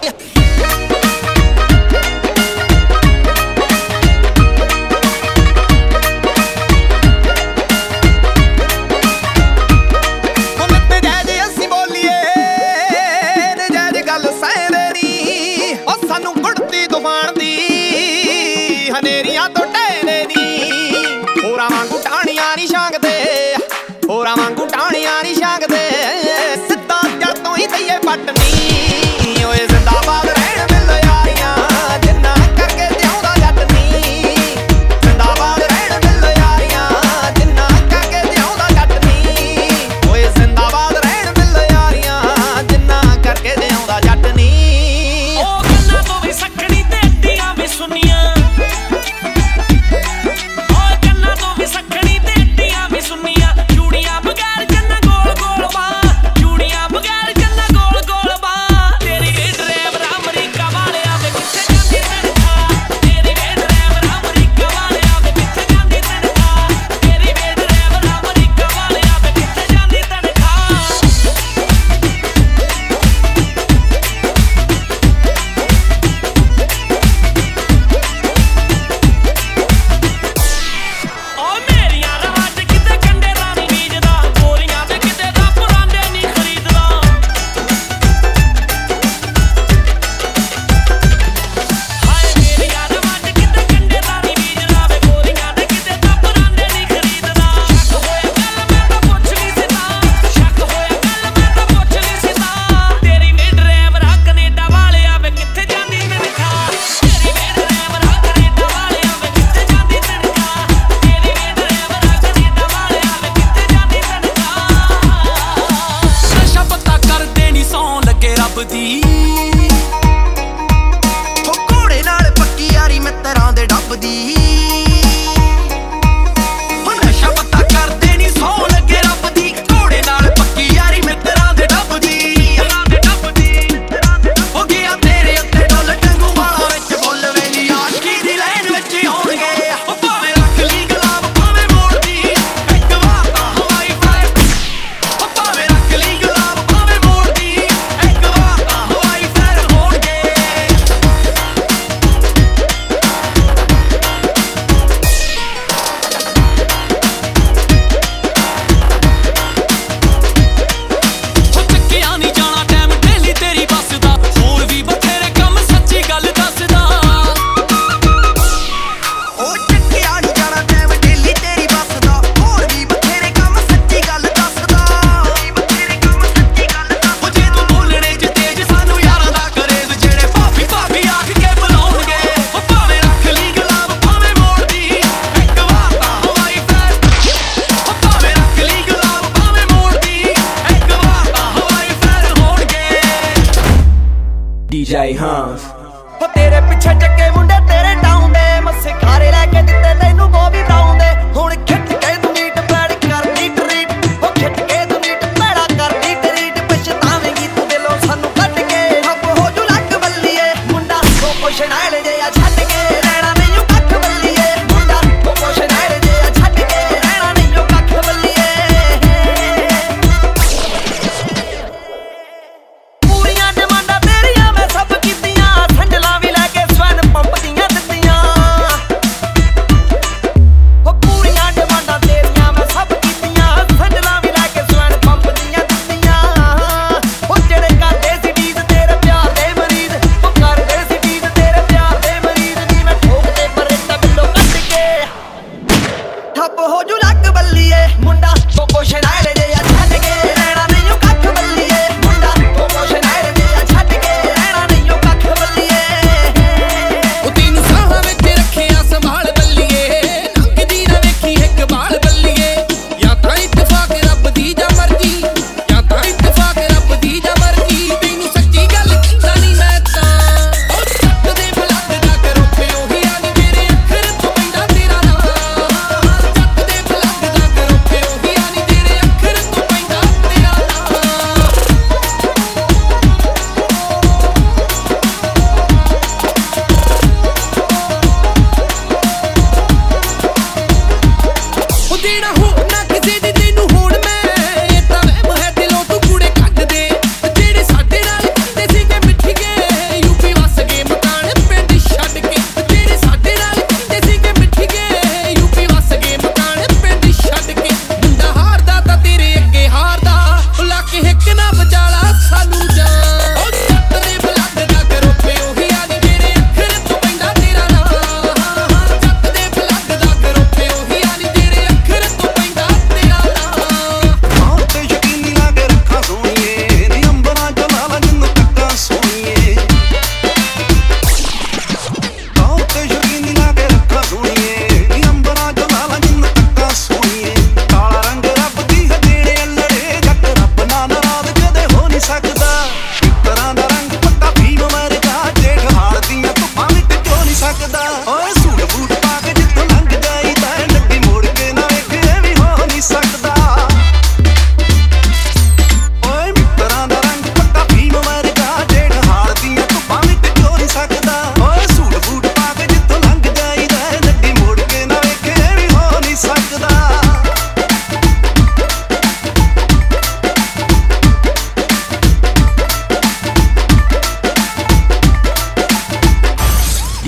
ਹਨੇਰੀਆਂ ਤੋਂ ਟਹਿਲੇ ਨੀ ਹੋਰਾਂ ਵਾਂਗੂ ਟਾਹਣੀਆਂ ਨੀ ਛਾਂਗਦੇ, ਹੋਰਾਂ ਵਾਂਗੂ ਟਾਹਣੀਆਂ ਨੀ ਛਾਂਗਦੇ। ਸਿੱਧਾ ਜੱਟ ਤੋਂ ਹੀ ਦਈਏ ਪੱਟ ਨੀ ਓਏ ਜ਼ਿੰਦਾਬਾਦ ਰਹਿਣ ਮਿਲ ਯਾਰੀਆਂ ਜਿੰਨਾ ਕਰਕੇ ਜਿਉਂਦਾ ਜੱਟ ਨੀ। ਜ਼ਿੰਦਾਬਾਦ ਰਹਿਣ ਮਿਲ ਯਾਰੀਆਂ ਜਿੰਨਾ ਕਰਕੇ ਜਿਉਂਦਾ ਜੱਟ ਨੀ। ਓਏ ਜ਼ਿੰਦਾਬਾਦ ਰਹਿਣ ਮਿਲ ਯਾਰੀਆਂ ਜਿੰਨਾ ਕਰਕੇ ਜਿਉਂਦਾ ਜੱਟ ਨੀ। ਉਹ ਗੱਲਾਂ ਤੋਂ ਵੀ ਸੱਖਣੀ ਤੇ ਅੱਡੀਆਂ ਵੀ ਸੁਣੀਆਂ, ਘੋੜੇ ਨਾਲ ਪੱਕੀ ਯਾਰੀ ਮਿੱਤਰਾਂ ਦੇ ਡੱਬ ਦੀ। ਨਸ਼ਾ ਪੱਤਾ ਕਰਦੇ ਨੀ ਸੌ ਲੱਗੇ ਰੱਬ ਦੀ, ਘੋੜੇ ਨਾਲ ਪੱਕੀ ਯਾਰੀ ਮਿੱਤਰਾਂ ਦੇ ਡੱਬ ਦੀ। ਹੋ ਗਿਆ ਤੇਰੇ ਉੱਤੇ ਡੁੱਲ ਟੰਗੂ ਵਾਲਾਂ ਵਿੱਚ ਬੁੱਲ ਵੇਲੀ ਆਸ਼ਕੀ ਦੀ ਲਾਈਨ ਵਿੱਚ ਆਉਣਗੇ। ਉਹ ਭਾਵੇਂ ਰੱਖ ਲਈ ਗੁਲਾਬ ਭਾਵੇਂ ਮੋੜਦੀ ਇੱਕ ਵਾਰ ਤਾਂ ਹਵਾਈ ਫਾਇਰ। ਉਹ ਭਾਵੇਂ ਰੱਖ ਲਈ ਗੁਲਾਬ ਭਾਵੇਂ ਮੋੜਦੀ ਇੱਕ ਵਾਰ ਤਾਂ ਹਵਾਈ ਫਾਇਰ ਹੋਣਗੇ। ਉਹ ਚੱਕਿਆ ਨੀ ਜਾਣਾ ਟਾਈਮ ਡੇਲੀ ਤੇਰੀ ਬੱਸ ਦਾ, ਹੋਰ ਵੀ ਬਥੇਰੇ ਕੰਮ ਸੱਚੀ ਗੱਲ ਦੱਸਦਾ। ਉਹ ਚੱਕਿਆ ਨੀ ਜਾਣਾ ਟਾਈਮ ਡੇਲੀ ਤੇਰੀ ਬੱਸ ਦਾ, ਹੋਰ ਵੀ ਬਥੇਰੇ ਕੰਮ ਸੱਚੀ ਗੱਲ ਦੱਸਦਾ। ਉਹ ਜੇ ਤੂੰ ਬੋਲਣੇ ਚ ਤੇਜ ਸਾਨੂੰ ਯਾਰਾਂ ਦਾ ਕਰੇਜ਼, ਜਿਹੜੇ ਭਾਬੀ ਭਾਬੀ ਆਖ ਕੇ ਬੁਲਾਉਣਗੇ। ਉਹ ਭਾਵੇਂ ਰੱਖ ਲਈ ਗੁਲਾਬ ਭਾਵੇਂ ਮੋੜਦੀ ਇੱਕ ਵਾਰ ਤਾਂ ਹਵਾਈ ਫਾਇਰ। ਉਹ ਭਾਵੇਂ ਰੱਖ ਲਈ ਗੁਲਾਬ ਭਾਵੇਂ ਮੋੜਦੀ ਇੱਕ ਵਾਰ ਤਾਂ ਹਵਾਈ ਫਾਇਰ ਹੋਣਗੇ। DJ Hans ਹੋ ਤੇਰੇ ਪਿੱਛੇ ਚੱਕੇ ਮੁੰਡੇ ਤੇਰੇ ਟਾਉਂ ਦੇ, ਮੱਸੇ ਖਾਰੇ ਲੈ ਕੇ ਦਿੱਤੇ ਤੈਨੂੰ ਬੋਬੀ ਬਰਾਊਨ ਦੇ। ਹੁਣ ਖਿੱਚ ਕੇ ਤੂੰ ਨੀਟ ਪੈੜ ਕਰਦੀ ਟਰੀਟ, ਉਹ ਖਿੱਚ ਕੇ ਤੂੰ ਨੀਟ ਪੈੜਾ ਕਰਦੀ ਟਰੀਟ। ਪਛਤਾਵੇਂਗੀ ਤੂੰ ਦਿਲੋਂ ਸਾਨੂੰ ਕੱਢ ਕੇ, ਹੱਬ ਹੋ ਜੂ ਲੱਗ ਬੱਲੀਏ ਮੁੰਡਾ ਉਹ ਕੁਛ ਨਾਲ ਜੇ ਆ ਛੱਡ ਕੇ ਰਹਿਣਾ ਨਹੀਂ ਕੱਖ ਬੱਲੀਏ। ਮੁੰਡਾ ਉਹ ਕੁਛ ਨਾਲ ਜੇ ਆ ਛੱਡ ਕੇ ਰਹਿਣਾ ਨਹੀਂ ਕੱਖ ਬੱਲੀਏ। ਪੂਰੀਆਂ ਡਿਮਾਂਡਾਂ ਤੇਰੀਆਂ ਮੈਂ ਸਭ ਕੀਤੀਆਂ, ਸੰਡਲਾਂ ਵੀ ਲੈ ਕੇ ਸਵੈਨ ਪੰਪ ਦੀਆਂ ਦਿੱਤੀਆਂ। ਉਹ ਪੂਰੀਆਂ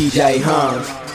DJ Hums.